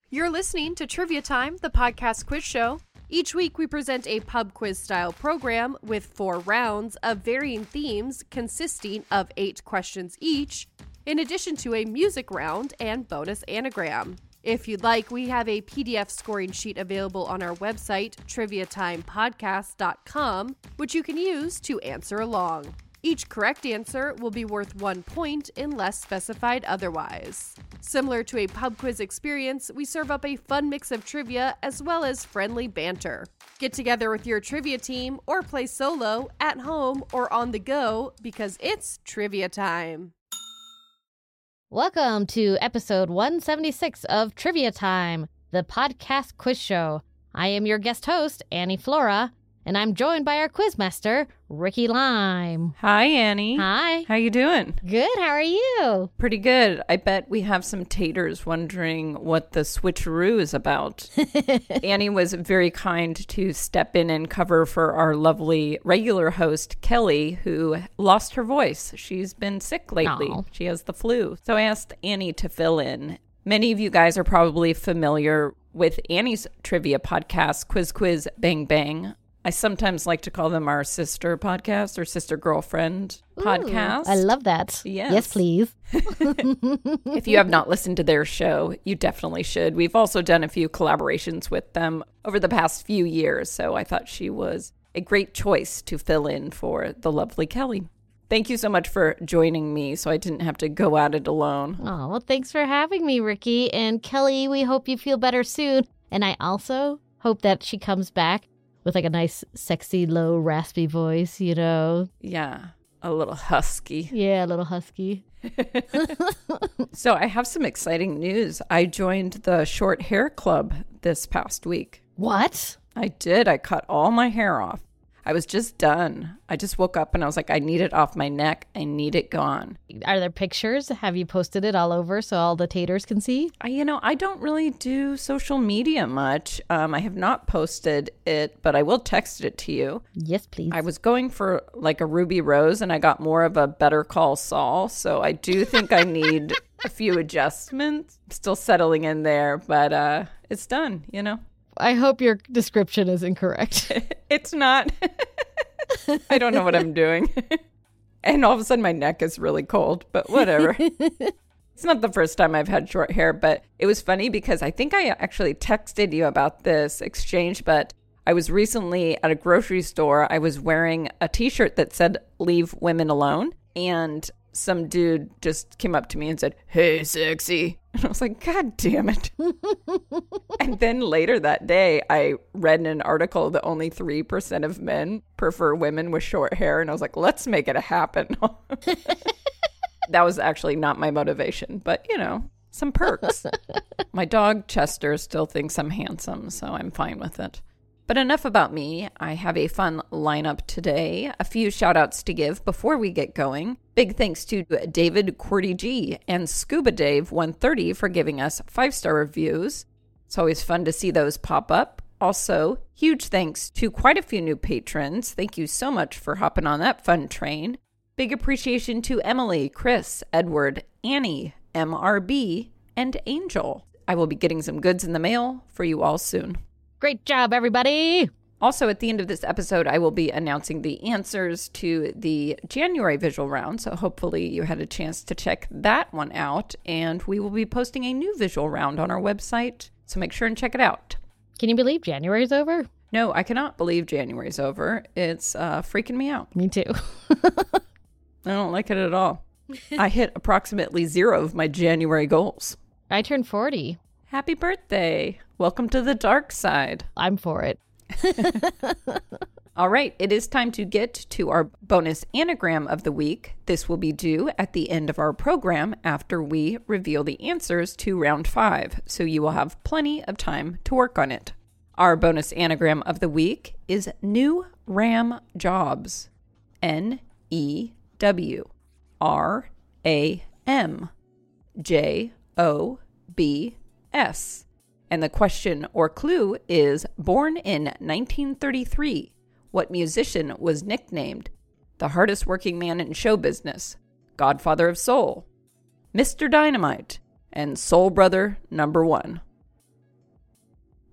You're listening to Trivia Time, the podcast quiz show. Each week we present a pub quiz style program with 4 rounds of varying themes consisting of 8 questions each, in addition to a music round and bonus anagram. If you'd like, we have a PDF scoring sheet available on our website, triviatimepodcast.com, which you can use to answer along. Each correct answer will be worth 1 point unless specified otherwise. Similar to a pub quiz experience, we serve up a fun mix of trivia as well as friendly banter. Get together with your trivia team or play solo, at home, or on the go because it's trivia time. Welcome to episode 176 of Trivia Time, the podcast quiz show. I am your guest host, Annie Flora, and I'm joined by our quizmaster, Ricky Lime. Hi, Annie. Hi. How you doing? Good. How are you? Pretty good. I bet we have some taters wondering what the switcheroo is about. Annie was very kind to step in and cover for our lovely regular host, Kelly, who lost her voice. She's been sick lately. Aw. She has the flu. So I asked Annie to fill in. Many of you guys are probably familiar with Annie's trivia podcast, Quiz Bang Bang. I sometimes like to call them our sister podcast or sister girlfriend podcast. I love that. Yes. Yes, please. If you have not listened to their show, you definitely should. We've also done a few collaborations with them over the past few years, so I thought she was a great choice to fill in for the lovely Kelly. Thank you so much for joining me so I didn't have to go at it alone. Oh, well, thanks for having me, Ricky. And Kelly, we hope you feel better soon. And I also hope that she comes back with like a nice, sexy, low, raspy voice, you know? Yeah, a little husky. Yeah, a little husky. So I have some exciting news. I joined the Short Hair Club this past week. What? I did. I cut all my hair off. I was just done. I just woke up and I was like, I need it off my neck. I need it gone. Are there pictures? Have you posted it all over so all the taters can see? I don't really do social media much. I have not posted it, but I will text it to you. Yes, please. I was going for like a Ruby Rose and I got more of a Better Call Saul. So I do think I need a few adjustments. I'm still settling in there, but it's done, you know? I hope your description is incorrect. It's not. I don't know what I'm doing. And all of a sudden my neck is really cold, but whatever. It's not the first time I've had short hair, but it was funny because I think I actually texted you about this exchange, but I was recently at a grocery store. I was wearing a t-shirt that said, "Leave women alone." And some dude just came up to me and said, "Hey, sexy." And I was like, God damn it. And then later that day, I read in an article that only 3% of men prefer women with short hair. And I was like, let's make it happen. That was actually not my motivation, but some perks. My dog Chester still thinks I'm handsome, so I'm fine with it. But enough about me. I have a fun lineup today. A few shout outs to give before we get going. Big thanks to David Cordy G and Scuba Dave 130 for giving us 5-star reviews. It's always fun to see those pop up. Also, huge thanks to quite a few new patrons. Thank you so much for hopping on that fun train. Big appreciation to Emily, Chris, Edward, Annie, MRB, and Angel. I will be getting some goods in the mail for you all soon. Great job, everybody. Also, at the end of this episode, I will be announcing the answers to the January visual round. So hopefully you had a chance to check that one out. And we will be posting a new visual round on our website. So make sure and check it out. Can you believe January's over? No, I cannot believe January's over. It's freaking me out. Me too. I don't like it at all. I hit approximately 0 of my January goals. I turned 40. Happy birthday. Welcome to the dark side. I'm for it. All right, it is time to get to our bonus anagram of the week. This will be due at the end of our program after we reveal the answers to round 5, so you will have plenty of time to work on it. Our bonus anagram of the week is New Ram Jobs. NEWRAMJOBS. And the question or clue is, born in 1933, what musician was nicknamed the hardest working man in show business, Godfather of Soul, Mr. Dynamite, and Soul Brother #1?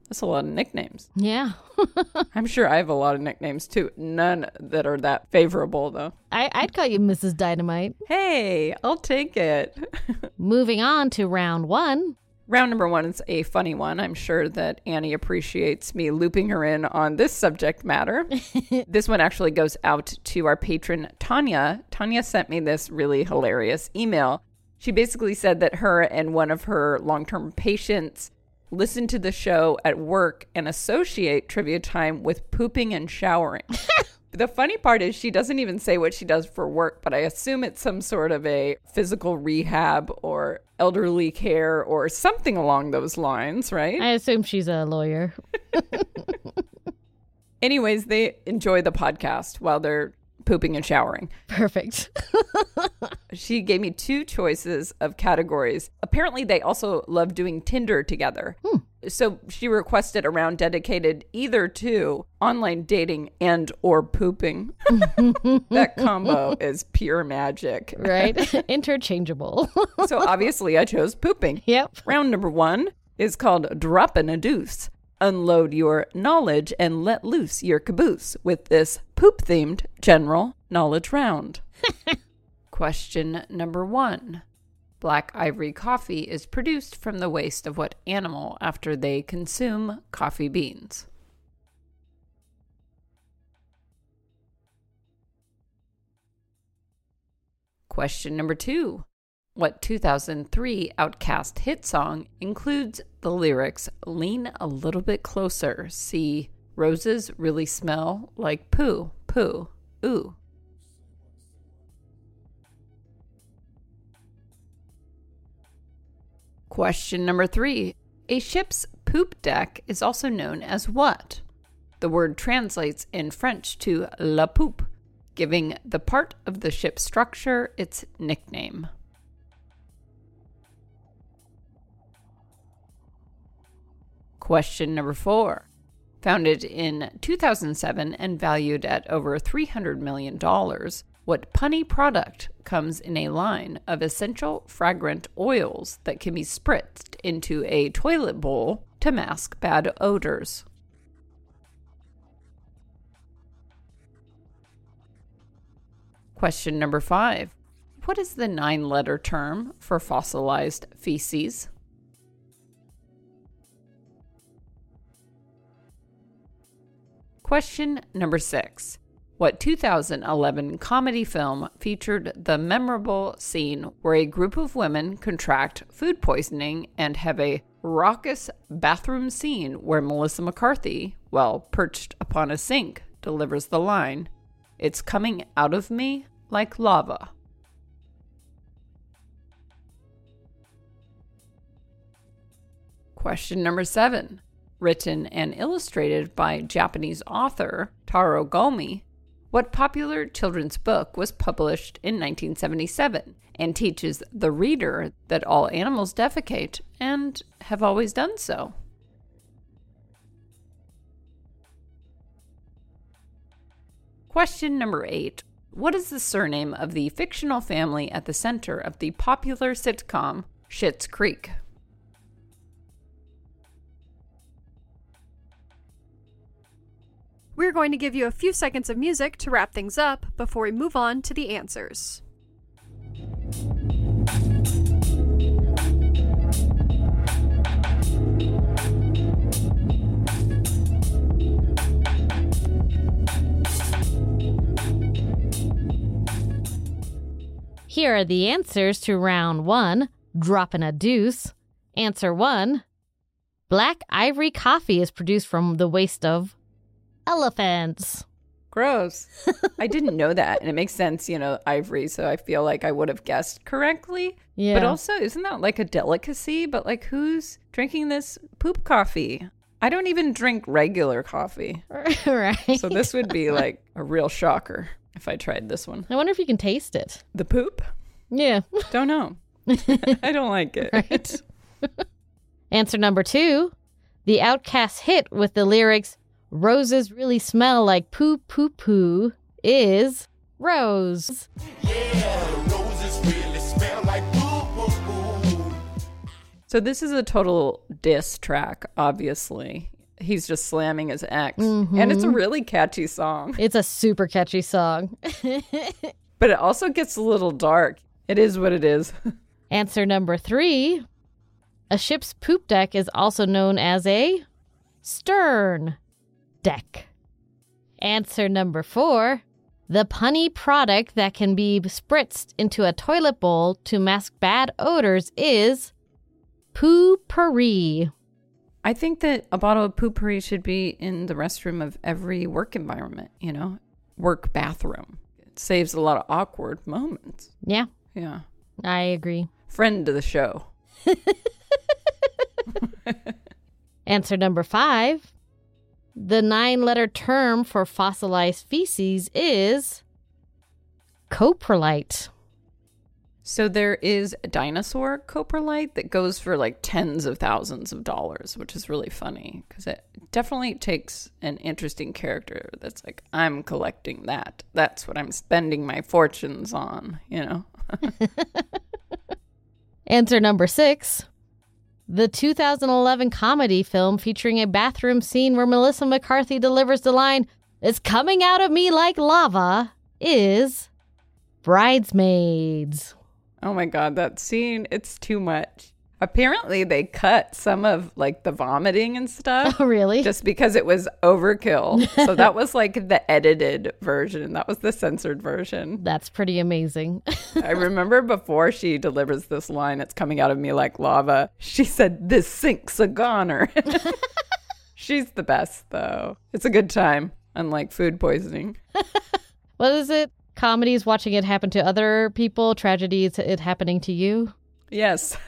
That's a lot of nicknames. Yeah. I'm sure I have a lot of nicknames too. None that are that favorable, though. I'd call you Mrs. Dynamite. Hey, I'll take it. Moving on to round 1. Round number 1 is a funny one. I'm sure that Annie appreciates me looping her in on this subject matter. This one actually goes out to our patron, Tanya. Tanya sent me this really hilarious email. She basically said that her and one of her long-term patients listen to the show at work and associate trivia time with pooping and showering. The funny part is she doesn't even say what she does for work, but I assume it's some sort of a physical rehab or elderly care or something along those lines, right? I assume she's a lawyer. Anyways, they enjoy the podcast while they're pooping and showering. Perfect. She gave me 2 choices of categories. Apparently, they also love doing Tinder together. So she requested a round dedicated either to online dating and or pooping. That combo is pure magic. Right? Interchangeable. So obviously I chose pooping. Yep. Round number 1 is called Droppin' a Deuce. Unload your knowledge and let loose your caboose with this poop-themed general knowledge round. Question number 1. Black Ivory coffee is produced from the waste of what animal after they consume coffee beans? Question number 2. What 2003 Outkast hit song includes the lyrics, "Lean a little bit closer, see, roses really smell like poo, poo, ooh"? Question number 3. A ship's poop deck is also known as what? The word translates in French to la poupe, giving the part of the ship's structure its nickname. Question number 4. Founded in 2007 and valued at over $300 million, what punny product comes in a line of essential fragrant oils that can be spritzed into a toilet bowl to mask bad odors? Question number 5. What is the 9-letter term for fossilized feces? Question number 6. What 2011 comedy film featured the memorable scene where a group of women contract food poisoning and have a raucous bathroom scene where Melissa McCarthy, while perched upon a sink, delivers the line, "It's coming out of me like lava"? Question number 7. Written and illustrated by Japanese author Taro Gomi, what popular children's book was published in 1977 and teaches the reader that all animals defecate and have always done so? Question number 8. What is the surname of the fictional family at the center of the popular sitcom Schitt's Creek? We're going to give you a few seconds of music to wrap things up before we move on to the answers. Here are the answers to round 1, Droppin' a Deuce. Answer 1. Black Ivory coffee is produced from the waste of elephants. Gross. I didn't know that. And it makes sense, ivory. So I feel like I would have guessed correctly. Yeah. But also, isn't that like a delicacy? But like, who's drinking this poop coffee? I don't even drink regular coffee. Right. So this would be like a real shocker if I tried this one. I wonder if you can taste it. The poop? Yeah. Don't know. I don't like it. Right. Answer number 2. The Outkast hit with the lyrics, "Roses really smell like poo poo poo," is Rose. Yeah, roses really smell like poo poo poo. So this is a total diss track, obviously. he's just slamming his ex. And it's a really catchy song. It's a super catchy song. But it also gets a little dark. It is what it is. Answer number 3. A ship's poop deck is also known as a stern deck. Answer number 4. The punny product that can be spritzed into a toilet bowl to mask bad odors is poo-pourri. I think that a bottle of poo-pourri should be in the restroom of every work environment, work bathroom. It saves a lot of awkward moments. Yeah, Yeah. I agree. Friend to the show. Answer number 5. The 9-letter term for fossilized feces is coprolite. So there is a dinosaur coprolite that goes for like tens of thousands of dollars, which is really funny because it definitely takes an interesting character that's like, I'm collecting that. That's what I'm spending my fortunes on, Answer number 6. The 2011 comedy film featuring a bathroom scene where Melissa McCarthy delivers the line, "It's coming out of me like lava," is Bridesmaids. Oh my God, that scene, it's too much. Apparently they cut some of like the vomiting and stuff. Oh, really? Just because it was overkill. So that was like the edited version. That was the censored version. That's pretty amazing. I remember before she delivers this line, "It's coming out of me like lava," she said, "This sink's a goner." She's the best though. It's a good time, unlike food poisoning. What is it? Comedies watching it happen to other people, tragedies it happening to you? Yes.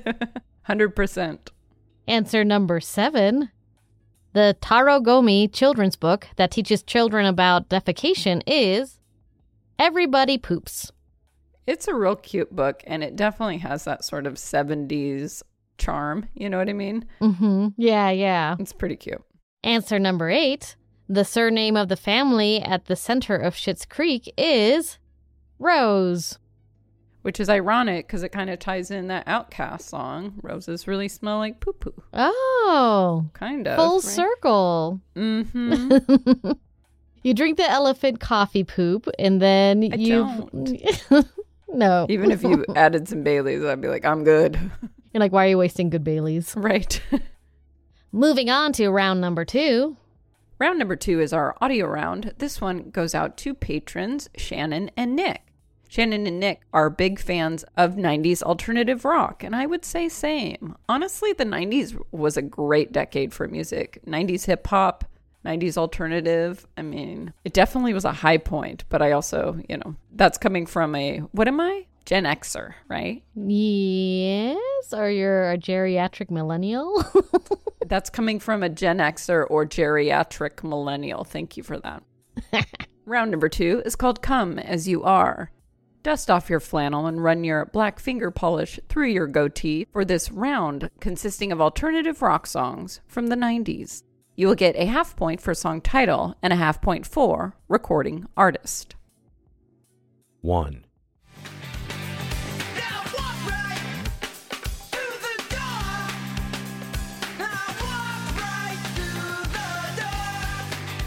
100%. Answer number 7. The Taro Gomi children's book that teaches children about defecation is Everybody Poops. It's a real cute book, and it definitely has that sort of 70s charm. You know what I mean? Mm-hmm. Yeah. It's pretty cute. Answer number 8. The surname of the family at the center of Schitt's Creek is Rose. Which is ironic because it kind of ties in that Outcast song. Roses really smell like poo-poo. Oh. Kind of. Full right? circle. Mm-hmm. You drink the elephant coffee poop and then I you... don't. No. Even if you added some Baileys, I'd be like, I'm good. You're like, why are you wasting good Baileys? Right. Moving on to round number 2. Round number 2 is our audio round. This one goes out to patrons Shannon and Nick. Shannon and Nick are big fans of 90s alternative rock, and I would say same. Honestly, the 90s was a great decade for music. 90s hip hop, 90s alternative. I mean, it definitely was a high point, but I also, that's coming from what am I? Gen Xer, right? Yes, or you're a geriatric millennial? That's coming from a Gen Xer or geriatric millennial. Thank you for that. Round number 2 is called Come As You Are. Dust off your flannel and run your black finger polish through your goatee for this round consisting of alternative rock songs from the 90s. You will get a half point for song title and a half point for recording artist. 1. Now walk right through the door. Now walk right through the door.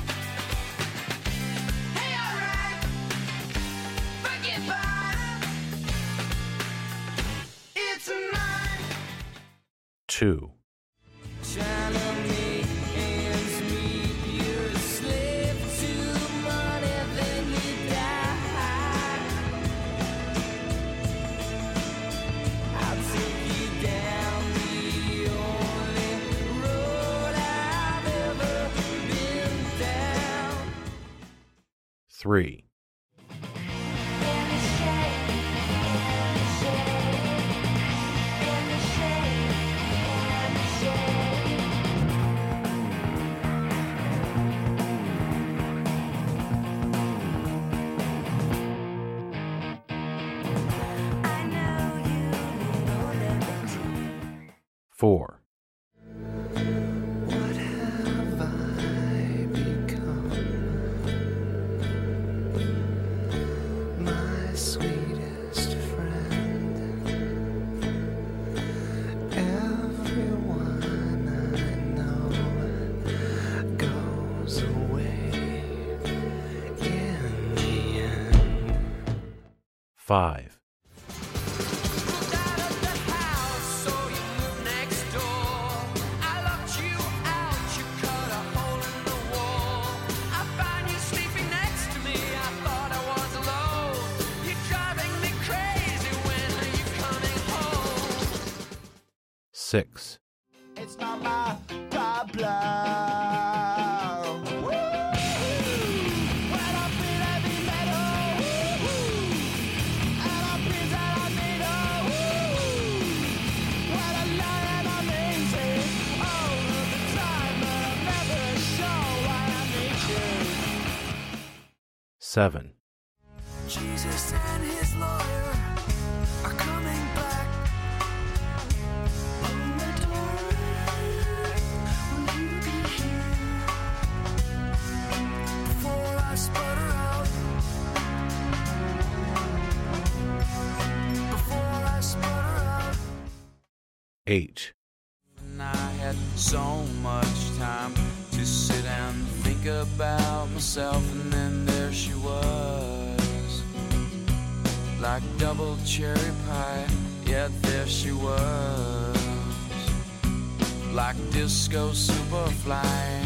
Hey, alright, forget about it. It's mine. 2. Trying to make ends meet. You're a slave to money, then you die. I'll take you down the only road I've ever been down. 3. I know you know liberty. 4. What have I become? My sweetest friend. Everyone I know 5, Moved out of the house, so you moved next door. I locked you out, you cut a hole in the wall. I found you sleeping next to me, I thought I was alone. You're driving me crazy, when are you coming home? 6, It's not my problem. Woo! When I feel heavy metal, woo-hoo. And I feel that I need a woo. When I lie and I'm easy all of the time, but I'm never sure why I need you. 7, Jesus and his lawyer are coming back. On the door, will you be here? Before I sputter out. Before I sputter out. 8, And I had so much time to sit and think about myself, and then there she was, like double cherry pie. Yeah, there she was, like disco superfly.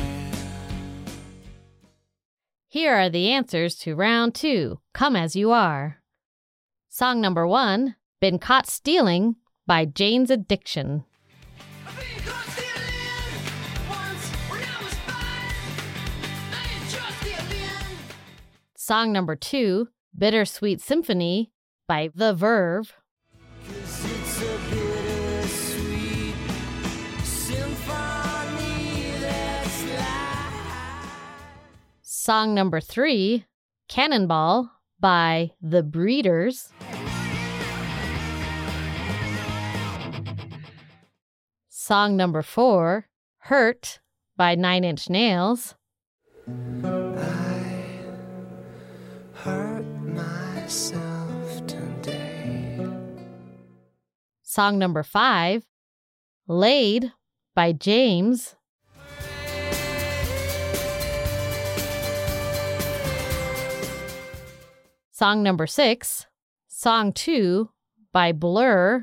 Here are the answers to round 2. Come As You Are. Song number 1, Been Caught Stealing by Jane's Addiction. I've been caught stealing once when I was 5. I ain't just stealing. Song number 2, Bittersweet Symphony by The Verve. 'Cause it's a bittersweet symphony that's life. Song number 3, Cannonball by The Breeders. Song number 4, Hurt by 9 Inch Nails. Hurt myself today. Song number 5, Laid by James. Song number 6, Song 2 by Blur.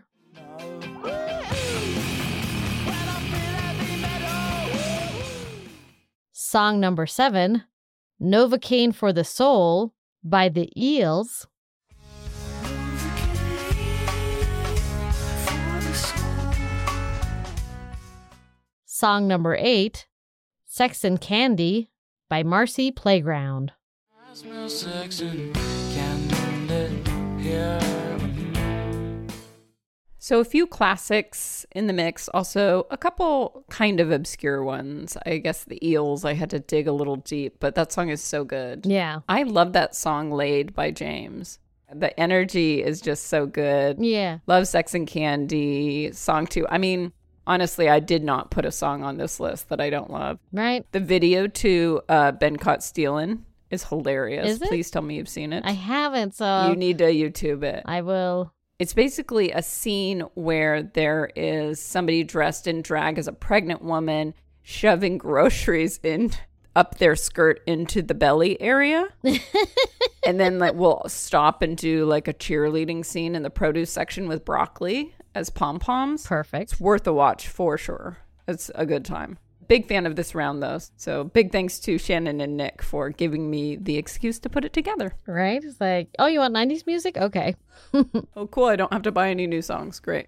Song number 7, Novocaine for the Soul by The Eels. Song number 8, Sex and Candy by Marcy Playground. I smell sex and candlelit here. So a few classics in the mix, also a couple kind of obscure ones. I guess the Eels, I had to dig a little deep, but that song is so good. Yeah. I love that song Laid by James. The energy is just so good. Yeah. Love Sex and Candy, song 2. I mean, honestly, I did not put a song on this list that I don't love. Right? The video to Been Caught Stealin' is hilarious. Is it? Please tell me you've seen it. I haven't, so You need to YouTube it. I will. It's basically a scene where there is somebody dressed in drag as a pregnant woman shoving groceries in up their skirt into the belly area. And then like we'll stop and do like a cheerleading scene in the produce section with broccoli as pom-poms. Perfect. It's worth a watch for sure. It's a good time. Big fan of this round though. So big thanks to Shannon and Nick for giving me the excuse to put it together. Right? It's like, oh, you want 90s music? Okay. Oh, cool. I don't have to buy any new songs. Great.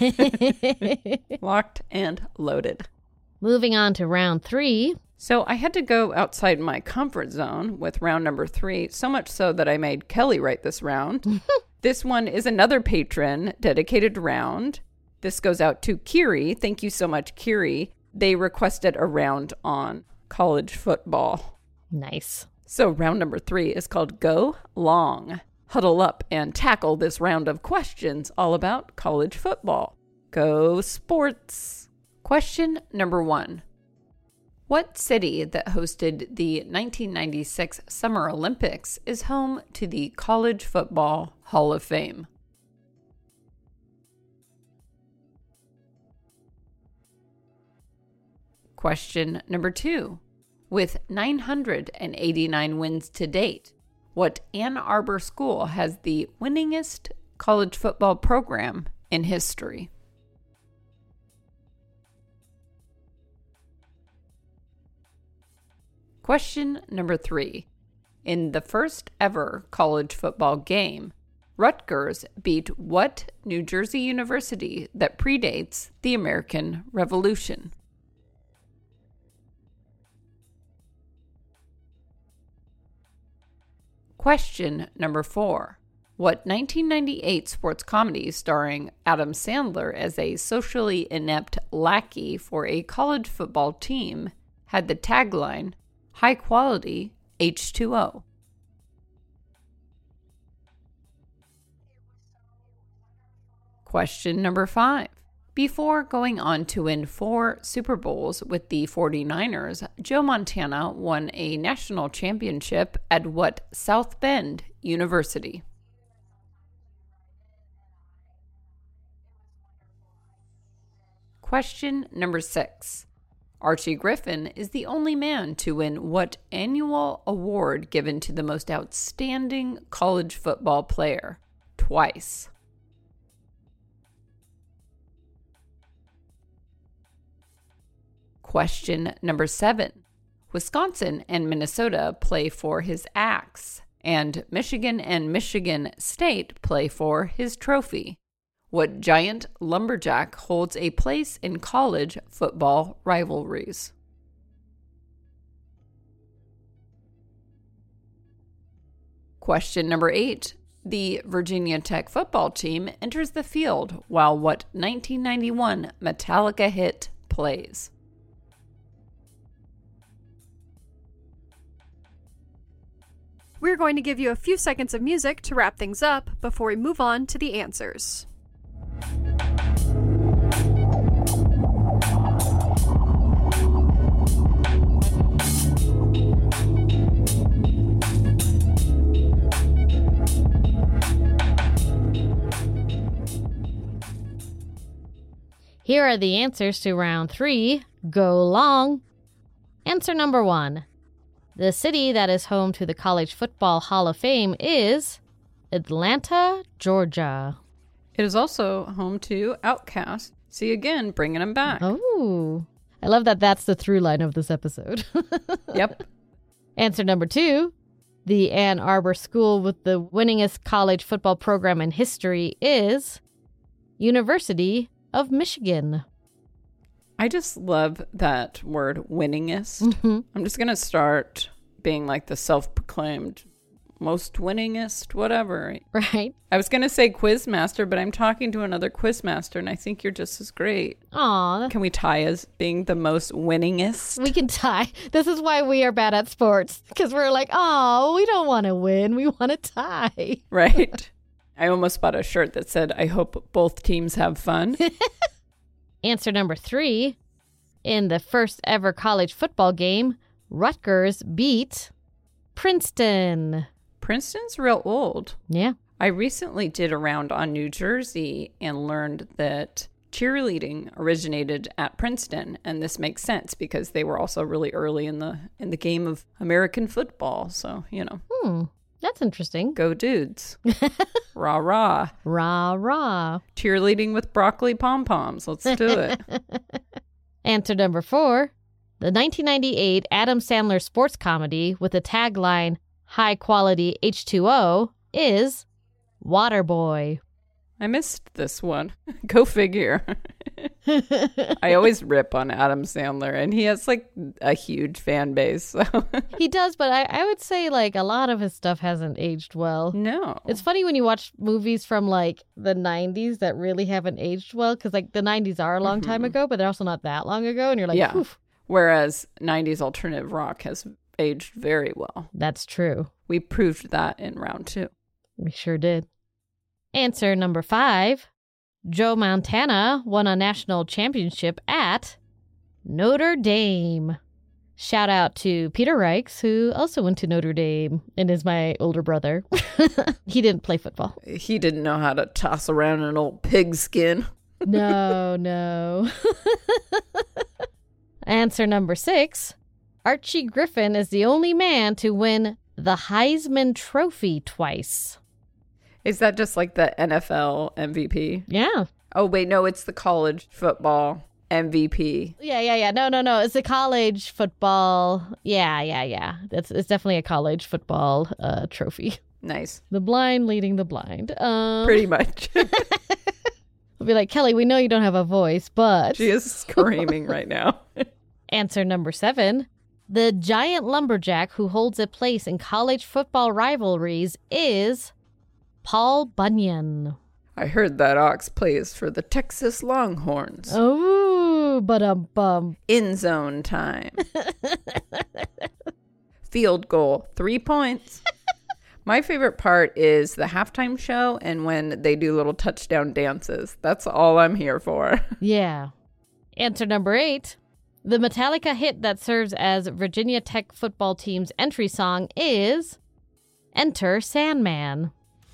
Locked and loaded. Moving on to round 3. So I had to go outside my comfort zone with round number 3, so much so that I made Kelly write this round. This one is another patron dedicated round. This goes out to Kiri. Thank you so much, Kiri. They requested a round on college football. Nice. So round number 3 is called Go Long. Huddle up and tackle this round of questions all about college football. Go sports. Question number 1. What city that hosted the 1996 Summer Olympics is home to the College Football Hall of Fame? Question number 2. With 989 wins to date, What Ann Arbor school has the winningest college football program in history? Question number 3. In the first ever college football game, Rutgers beat what New Jersey university that predates the American Revolution? Question number 4. What 1998 sports comedy starring Adam Sandler as a socially inept lackey for a college football team had the tagline, "High quality H2O"? Question number 5. Before going on to win 4 Super Bowls with the 49ers, Joe Montana won a national championship at what South Bend University? Question number 6. Archie Griffin is the only man to win what annual award given to the most outstanding college football player? Twice. Question number 7. Wisconsin and Minnesota play for his axe, and Michigan and Michigan State play for his trophy. What giant lumberjack holds a place in college football rivalries? Question number 8. The Virginia Tech football team enters the field while what 1991 Metallica hit plays? We're going to give you a few seconds of music to wrap things up before we move on to the answers. Here are the answers to round 3. Go long. Answer number 1. The city that is home to the College Football Hall of Fame is Atlanta, Georgia. It is also home to Outkast. See again, bringing them back. Oh, I love that that's the through line of this episode. Yep. Answer number 2. The Ann Arbor school with the winningest college football program in history is University of Michigan. I just love that word, winningest. Mm-hmm. I'm just going to start being like the self-proclaimed most winningest, whatever. Right? I was going to say quizmaster, but I'm talking to another quizmaster, and I think you're just as great. Aw, Can we tie as being the most winningest? we can tie. This is why we are bad at sports, because we're like, oh, we don't want to win. We want to tie. Right? I almost bought a shirt that said, I hope both teams have fun. Answer number 3. In the first ever college football game, Rutgers beat Princeton. Princeton's real old. Yeah. I recently did a round on New Jersey and learned that cheerleading originated at Princeton, and this makes sense because they were also really early in the game of American football. So, That's interesting. go dudes. Rah rah. Rah, rah. Cheerleading with broccoli pom-poms. Let's do it. Answer number 4. The 1998 Adam Sandler sports comedy with the tagline, High Quality H2O, is Waterboy. I missed this one. Go figure. I always rip on Adam Sandler, and he has like a huge fan base. So. He does, but I would say like a lot of his stuff hasn't aged well. No. It's funny when you watch movies from like the 90s that really haven't aged well, because like the 90s are a long time ago, but they're also not that long ago. And you're like, Yeah. oof. Whereas 90s alternative rock has aged very well. That's true. We proved that in round 2. We sure did. Answer number 5. Joe Montana won a national championship at Notre Dame. Shout out to Peter Reichs, who also went to Notre Dame and is my older brother. He didn't play football. He didn't know how to toss around an old pigskin. No. Answer number 6. Archie Griffin is the only man to win the Heisman Trophy twice? Is that just like the NFL MVP? Yeah. Oh, wait, no, it's the college football MVP. Yeah. No. It's a college football. Yeah. It's definitely a college football trophy. Nice. The blind leading the blind. Pretty much. We'll be like, Kelly, we know you don't have a voice, but... She is screaming right now. Answer number 7. The giant lumberjack who holds a place in college football rivalries is Paul Bunyan. I heard that ox plays for the Texas Longhorns. Oh, but In zone time. Field goal, 3 points. My favorite part is the halftime show and when they do little touchdown dances. That's all I'm here for. Yeah. Answer number 8. The Metallica hit that serves as Virginia Tech football team's entry song is Enter Sandman.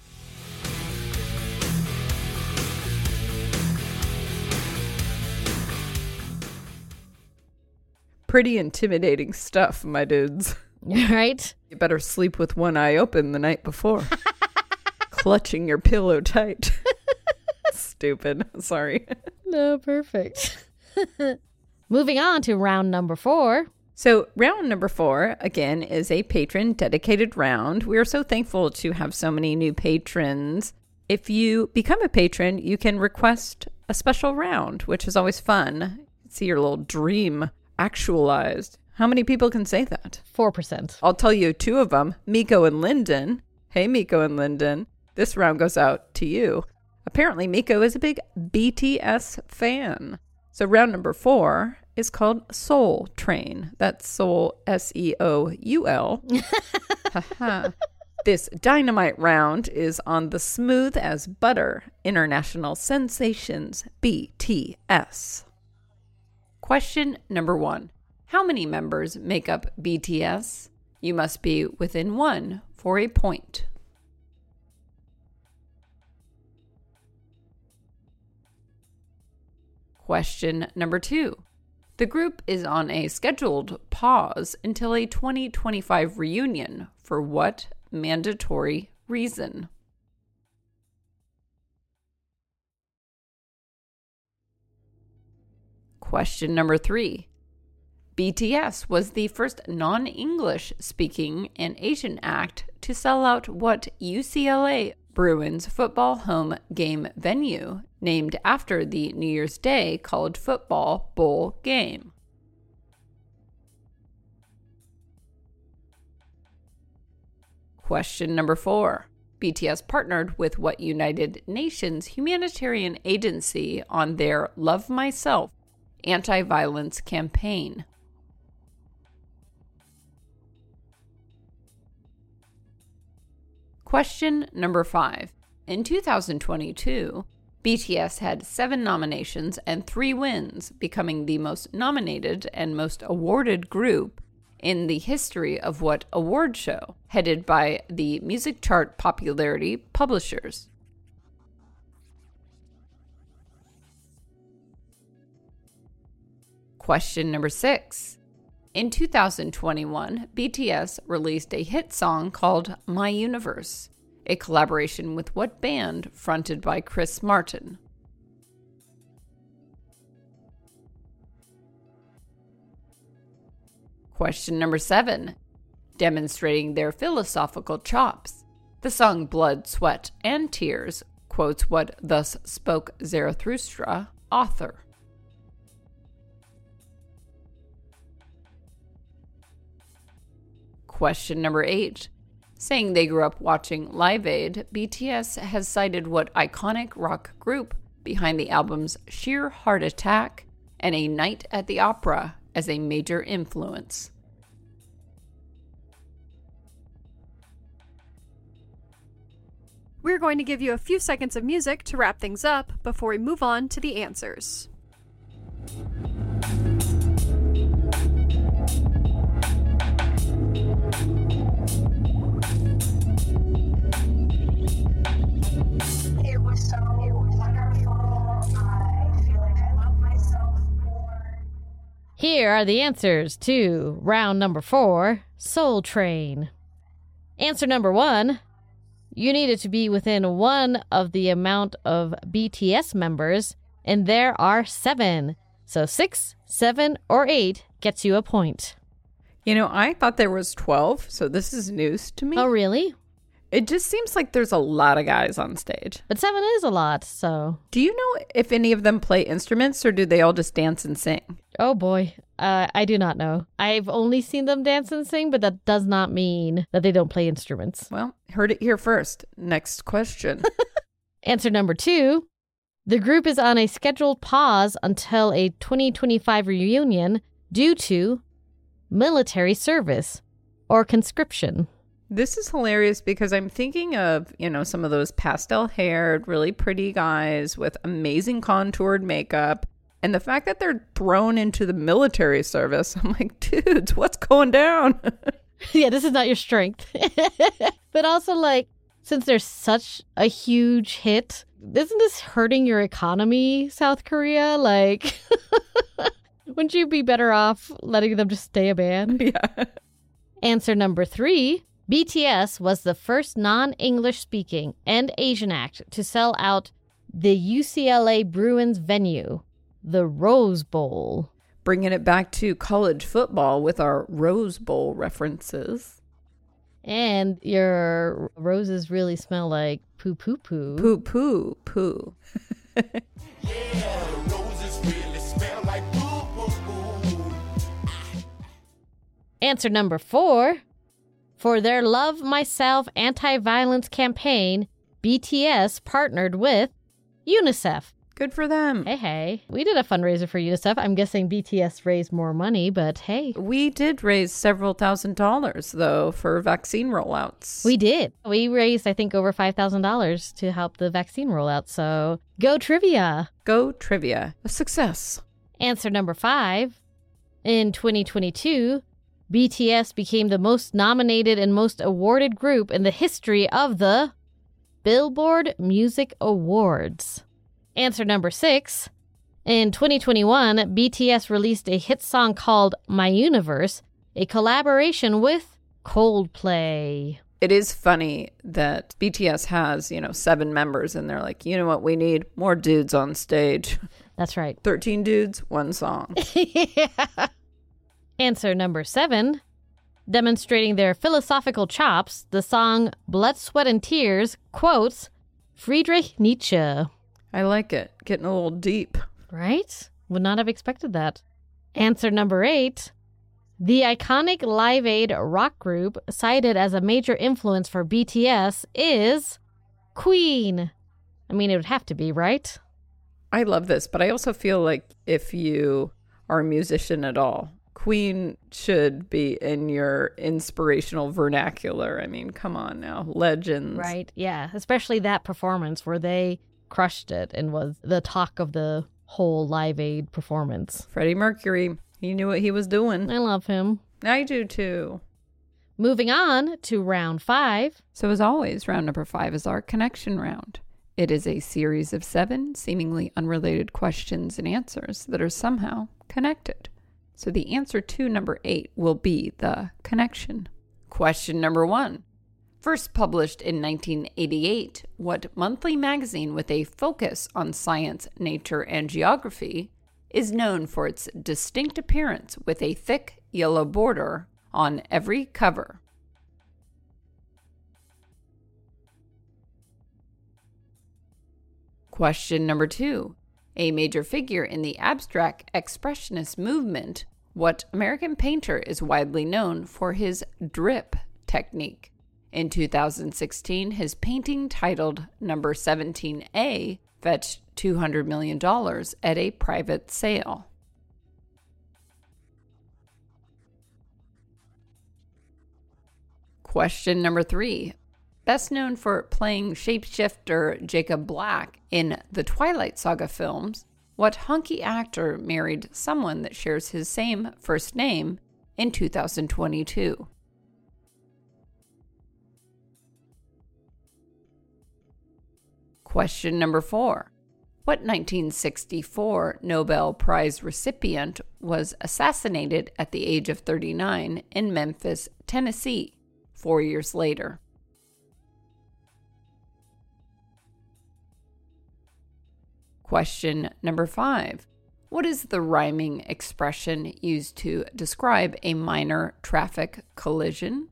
Pretty intimidating stuff, my dudes. Right? You better sleep with one eye open the night before. Clutching your pillow tight. Stupid. Sorry. No, perfect. Moving on to round number 4. So round number 4, again, is a patron dedicated round. We are so thankful to have so many new patrons. If you become a patron, you can request a special round, which is always fun. See your little dream actualized. How many people can say that? 4%. I'll tell you 2 of them, Miko and Lyndon. Hey, Miko and Lyndon. This round goes out to you. Apparently, Miko is a big BTS fan. So round number 4 is called Soul Train. That's Soul, S-E-O-U-L. Haha. This dynamite round is on the Smooth as Butter International Sensations BTS. Question number 1. How many members make up BTS? You must be within 1 for a point. Question number 2. The group is on a scheduled pause until a 2025 reunion. For what mandatory reason? Question number 3. BTS was the first non-English speaking and Asian act to sell out what UCLA Bruins football home game venue, named after the New Year's Day College Football Bowl game. Question number 4. BTS partnered with what United Nations humanitarian agency on their Love Myself anti-violence campaign? Question number 5. In 2022, BTS had 7 nominations and 3 wins, becoming the most nominated and most awarded group in the history of what award show, headed by the music chart popularity publishers? Question number 6. In 2021, BTS released a hit song called My Universe, a collaboration with what band fronted by Chris Martin? Question number 7. Demonstrating their philosophical chops, the song Blood, Sweat, and Tears quotes what Thus Spoke Zarathustra author. Question number 8. Saying they grew up watching Live Aid, BTS has cited what iconic rock group behind the albums Sheer Heart Attack and A Night at the Opera as a major influence? We're going to give you a few seconds of music to wrap things up before we move on to the answers. It was wonderful. I feel like I love myself more. Here are the answers to round number 4, Soul Train. Answer number 1. You needed to be within 1 of the amount of BTS members, and there are 7. So 6, 7, or 8 gets you a point. You know, I thought there was 12, so this is news to me. Oh, really? It just seems like there's a lot of guys on stage. But 7 is a lot, so... Do you know if any of them play instruments or do they all just dance and sing? Oh, boy. I do not know. I've only seen them dance and sing, but that does not mean that they don't play instruments. Well, heard it here first. Next question. Answer number 2. The group is on a scheduled pause until a 2025 reunion due to military service or conscription. This is hilarious because I'm thinking of, you know, some of those pastel-haired, really pretty guys with amazing contoured makeup. And the fact that they're thrown into the military service, I'm like, dudes, what's going down? Yeah, this is not your strength. But also, like, since there's such a huge hit, isn't this hurting your economy, South Korea? Like, wouldn't you be better off letting them just stay a band? Yeah. Answer number 3. BTS was the first non-English speaking and Asian act to sell out the UCLA Bruins venue, the Rose Bowl. Bringing it back to college football with our Rose Bowl references. And your roses really smell like poo poo poo. Poo poo poo. Answer number 4. For their Love Myself anti-violence campaign, BTS partnered with UNICEF. Good for them. Hey. We did a fundraiser for UNICEF. I'm guessing BTS raised more money, but hey. We did raise several $1,000s, though, for vaccine rollouts. We did. We raised, I think, over $5,000 to help the vaccine rollout. So go trivia. Go trivia. A success. Answer number 5. In 2022, BTS became the most nominated and most awarded group in the history of the Billboard Music Awards. Answer number 6. In 2021, BTS released a hit song called My Universe, a collaboration with Coldplay. It is funny that BTS has, 7 members, and they're like, you know what we need? More dudes on stage. That's right. 13 dudes, 1 song. Yeah. Answer number 7. Demonstrating their philosophical chops, the song Blood, Sweat, and Tears quotes Friedrich Nietzsche. I like it. Getting a little deep. Right? Would not have expected that. Answer number 8. The iconic Live Aid rock group cited as a major influence for BTS is Queen. I mean, it would have to be, right? I love this, but I also feel like if you are a musician at all, Queen should be in your inspirational vernacular. I mean, come on now. Legends. Right, yeah. Especially that performance where they crushed it and was the talk of the whole Live Aid performance. Freddie Mercury, he knew what he was doing. I love him. I do too. Moving on to round 5. So as always, round number 5 is our connection round. It is a series of 7 seemingly unrelated questions and answers that are somehow connected. So the answer to number 8 will be the connection. Question number 1. First published in 1988, what monthly magazine with a focus on science, nature, and geography is known for its distinct appearance with a thick yellow border on every cover? Question number 2. A major figure in the abstract expressionist movement, what American painter is widely known for his drip technique? In 2016, his painting titled Number 17A fetched $200 million at a private sale. Question number 3. Best known for playing shapeshifter Jacob Black in the Twilight Saga films, what hunky actor married someone that shares his same first name in 2022? Question number 4. What 1964 Nobel Prize recipient was assassinated at the age of 39 in Memphis, Tennessee, 4 years later. Question number 5. What is the rhyming expression used to describe a minor traffic collision?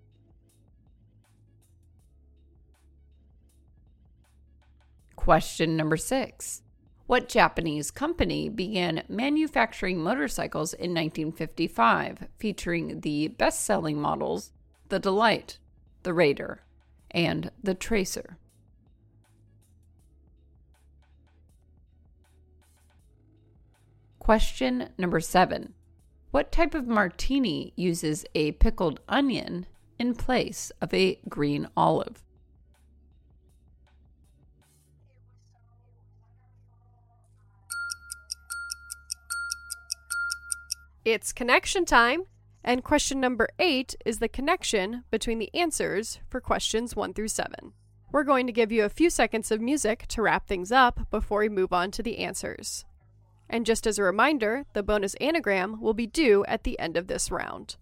Question number 6. What Japanese company began manufacturing motorcycles in 1955, featuring the best-selling models, the Delight, the Raider, and the Tracer? Question number 7. What type of martini uses a pickled onion in place of a green olive? It's connection time, and question number 8 is the connection between the answers for questions 1 through 7. We're going to give you a few seconds of music to wrap things up before we move on to the answers. And just as a reminder, the bonus anagram will be due at the end of this round.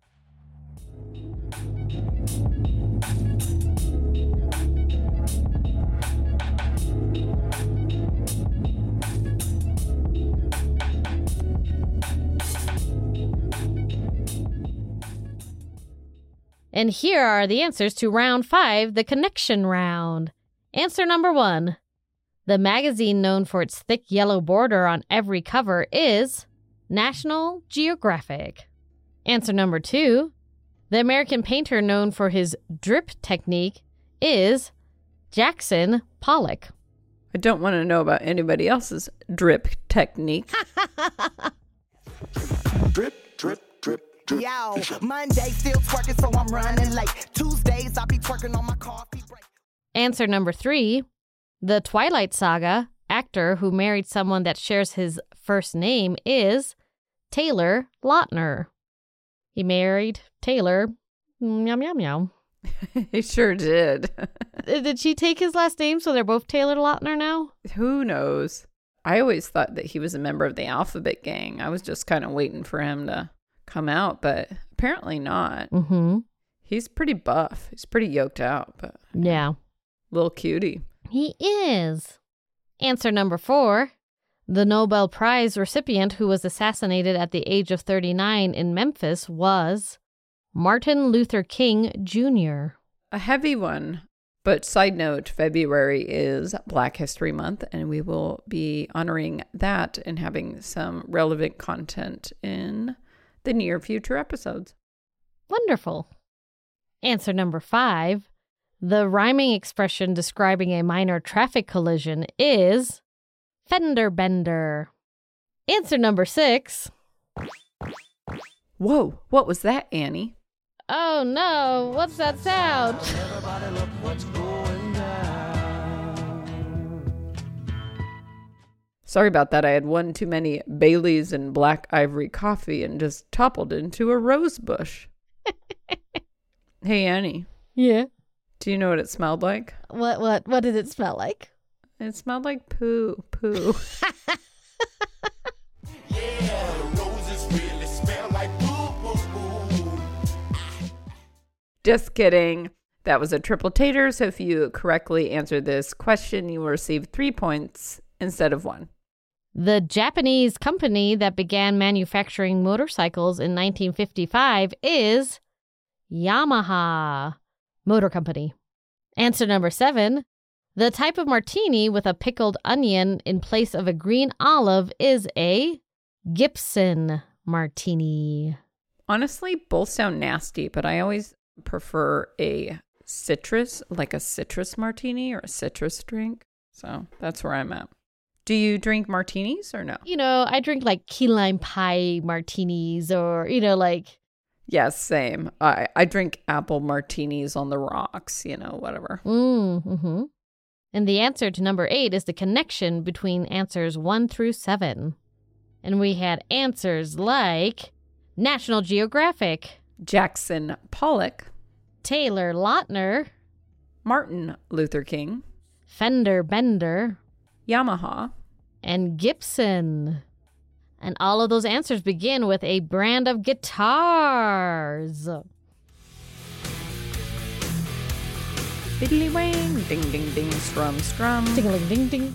And here are the answers to round 5, the connection round. Answer number 1. The magazine known for its thick yellow border on every cover is National Geographic. Answer number 2. The American painter known for his drip technique is Jackson Pollock. I don't want to know about anybody else's drip technique. Drip, drip, drip, drip. Yo, Monday still twerking, so I'm running late. Tuesdays, I'll be twerking on my coffee break. Answer number 3. The Twilight Saga actor who married someone that shares his first name is Taylor Lautner. He married Taylor. Meow, meow, meow. He sure did. Did she take his last name so they're both Taylor Lautner now? Who knows? I always thought that he was a member of the Alphabet Gang. I was just kind of waiting for him to come out, but apparently not. Mm-hmm. He's pretty buff. He's pretty yoked out, but Yeah. little cutie. He is. Answer number 4. The Nobel Prize recipient who was assassinated at the age of 39 in Memphis was Martin Luther King Jr. A heavy one. But side note, February is Black History Month, and we will be honoring that and having some relevant content in the near future episodes. Wonderful. Answer number 5. The rhyming expression describing a minor traffic collision is fender bender. Answer number 6. Whoa, what was that, Annie? Oh no, what's that sound? Everybody look what's going down. Sorry about that. I had one too many Baileys and black ivory coffee and just toppled into a rose bush. Hey, Annie, Yeah. do you know what it smelled like? What did it smell like? It smelled like poo. Yeah, the roses really smell like boo-boo-boo. Just kidding. That was a triple tater. So if you correctly answer this question, you will receive 3 points instead of 1. The Japanese company that began manufacturing motorcycles in 1955 is Yamaha Motor Company. Answer number 7. The type of martini with a pickled onion in place of a green olive is a Gibson martini. Honestly, both sound nasty, but I always prefer a citrus, like a citrus martini or a citrus drink. So that's where I'm at. Do you drink martinis or no? You know, I drink like key lime pie martinis or, like... Yes, same. I drink apple martinis on the rocks, whatever. Mm-hmm. And the answer to number 8 is the connection between answers 1 through 7. And we had answers like National Geographic, Jackson Pollock, Taylor Lautner, Martin Luther King, Fender Bender, Yamaha, and Gibson. And all of those answers begin with a brand of guitars. Diddly wang, ding ding ding, strum strum. Ding ding ding.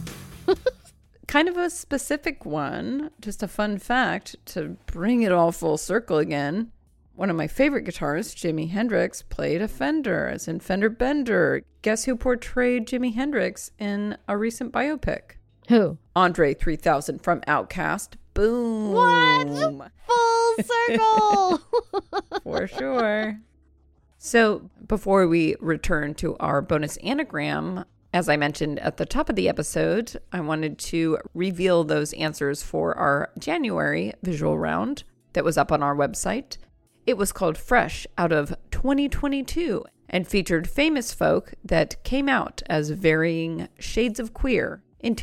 Kind of a specific one, just a fun fact to bring it all full circle again. One of my favorite guitarists, Jimi Hendrix, played a Fender, as in Fender Bender. Guess who portrayed Jimi Hendrix in a recent biopic? Who? Andre 3000 from Outkast. Boom. What? Full circle. For sure. So before we return to our bonus anagram, as I mentioned at the top of the episode, I wanted to reveal those answers for our January visual round that was up on our website. It was called Fresh Out of 2022 and featured famous folk that came out as varying shades of queer in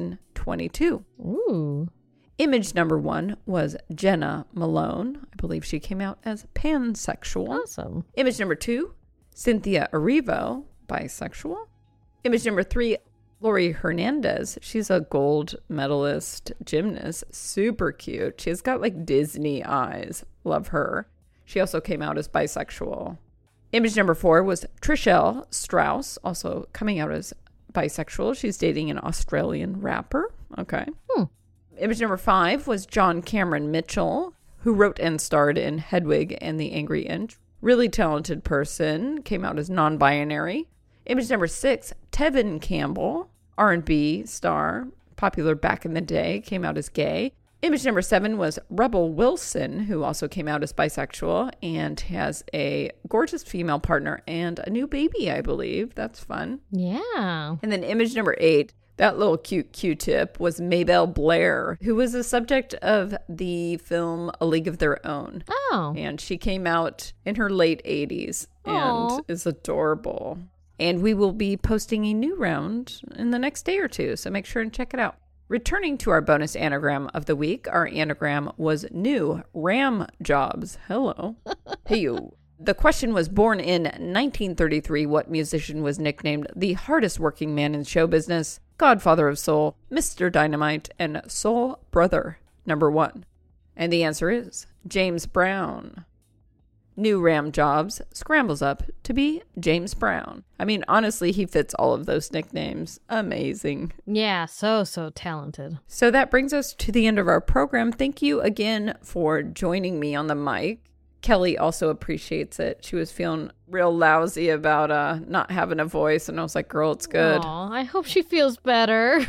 2022. Ooh. Image number 1 was Jenna Malone. I believe she came out as pansexual. Awesome. Image number 2, Cynthia Erivo, bisexual. Image number 3, Lori Hernandez. She's a gold medalist gymnast. Super cute. She's got like Disney eyes. Love her. She also came out as bisexual. Image number 4 was Trishelle Strauss, also coming out as bisexual. She's dating an Australian rapper. Okay. Image number 5 was John Cameron Mitchell, who wrote and starred in Hedwig and the Angry Inch. Really talented person. Came out as non-binary. Image number 6, Tevin Campbell, R&B star, popular back in the day, came out as gay. Image number 7 was Rebel Wilson, who also came out as bisexual and has a gorgeous female partner and a new baby, I believe. That's fun. Yeah. And then image number 8, that little cute Q-tip, was Maybelle Blair, who was the subject of the film A League of Their Own. Oh. And she came out in her late 80s Aw. and is adorable. And we will be posting a new round in the next day or two, so make sure and check it out. Returning to our bonus anagram of the week, our anagram was new ram jobs. Hello. Hey, you. The question was, born in 1933, what musician was nicknamed the hardest working man in show business, Godfather of Soul, Mr. Dynamite, and Soul Brother number 1? And the answer is James Brown. New Ram Jobs scrambles up to be James Brown. I mean, honestly, he fits all of those nicknames. Amazing. Yeah, so talented. So that brings us to the end of our program. Thank you again for joining me on the mic. Kelly also appreciates it. She was feeling real lousy about not having a voice, and I was like, girl, it's good. Aw, I hope she feels better.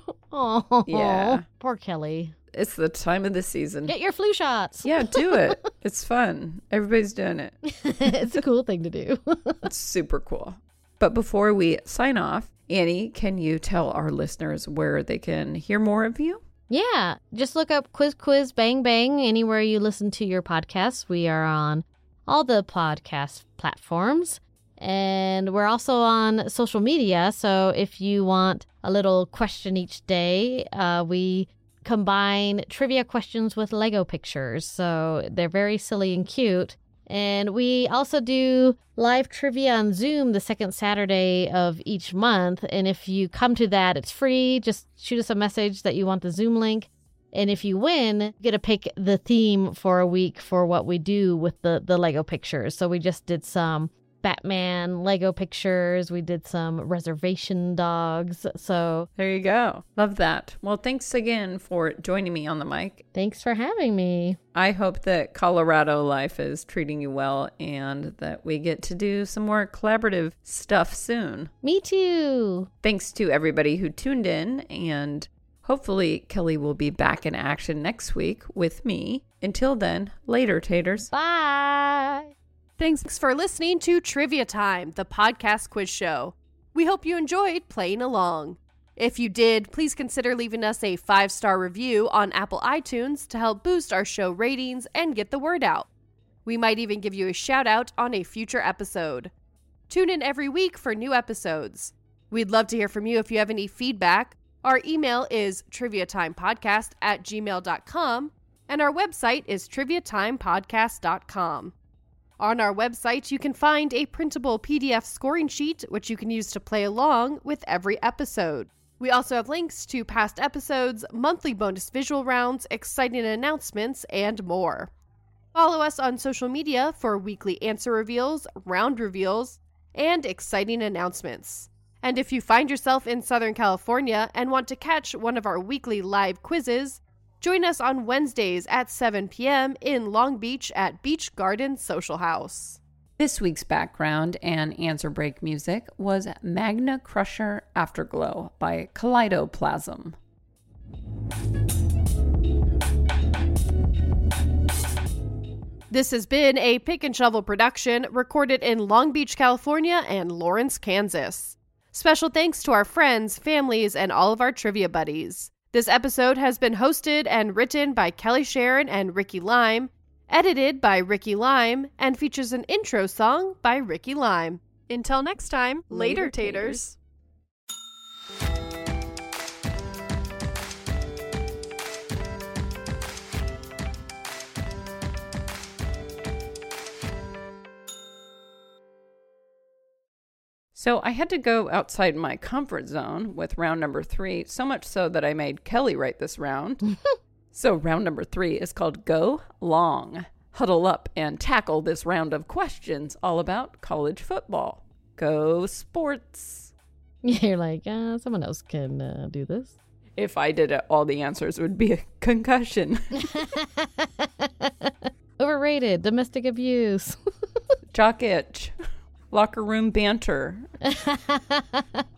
Oh, Yeah. Poor Kelly. It's the time of the season. Get your flu shots. Yeah, do it. It's fun. Everybody's doing it. It's a cool thing to do. It's super cool. But before we sign off, Annie, can you tell our listeners where they can hear more of you? Yeah, just look up Quiz Bang Bang anywhere you listen to your podcasts. We are on all the podcast platforms, and we're also on social media. So if you want a little question each day, we combine trivia questions with Lego pictures. So they're very silly and cute. And we also do live trivia on Zoom the second Saturday of each month. And if you come to that, it's free. Just shoot us a message that you want the Zoom link. And if you win, you get to pick the theme for a week for what we do with the Lego pictures. So we just did some Batman Lego pictures. We did some reservation dogs. So There you go. Love that. Well, thanks again for joining me on the mic. thanks for having me. I hope that Colorado life is treating you well and that we get to do some more collaborative stuff soon. Me too. Thanks to everybody who tuned in, and hopefully Kelly will be back in action next week with me. Until then, later, taters. Bye. Thanks for listening to Trivia Time, the podcast quiz show. We hope you enjoyed playing along. If you did, please consider leaving us a 5-star review on Apple iTunes to help boost our show ratings and get the word out. We might even give you a shout out on a future episode. Tune in every week for new episodes. We'd love to hear from you if you have any feedback. Our email is triviatimepodcast@gmail.com, and our website is triviatimepodcast.com. On our website, you can find a printable PDF scoring sheet, which you can use to play along with every episode. We also have links to past episodes, monthly bonus visual rounds, exciting announcements, and more. Follow us on social media for weekly answer reveals, round reveals, and exciting announcements. And if you find yourself in Southern California and want to catch one of our weekly live quizzes, join us on Wednesdays at 7 p.m. in Long Beach at Beach Garden Social House. This week's background and answer break music was Magna Crusher Afterglow by Kaleidoplasm. This has been a Pick and Shovel production recorded in Long Beach, California and Lawrence, Kansas. Special thanks to our friends, families, and all of our trivia buddies. This episode has been hosted and written by Kelly Sharon and Ricky Lime, edited by Ricky Lime, and features an intro song by Ricky Lime. Until next time, later taters. So I had to go outside my comfort zone with round number 3, so much so that I made Kelly write this round. So round number 3 is called Go Long. Huddle up and tackle this round of questions all about college football. Go sports. You're like, someone else can do this. If I did it, all the answers would be a concussion. Overrated, domestic abuse. Jock itch. Locker room banter.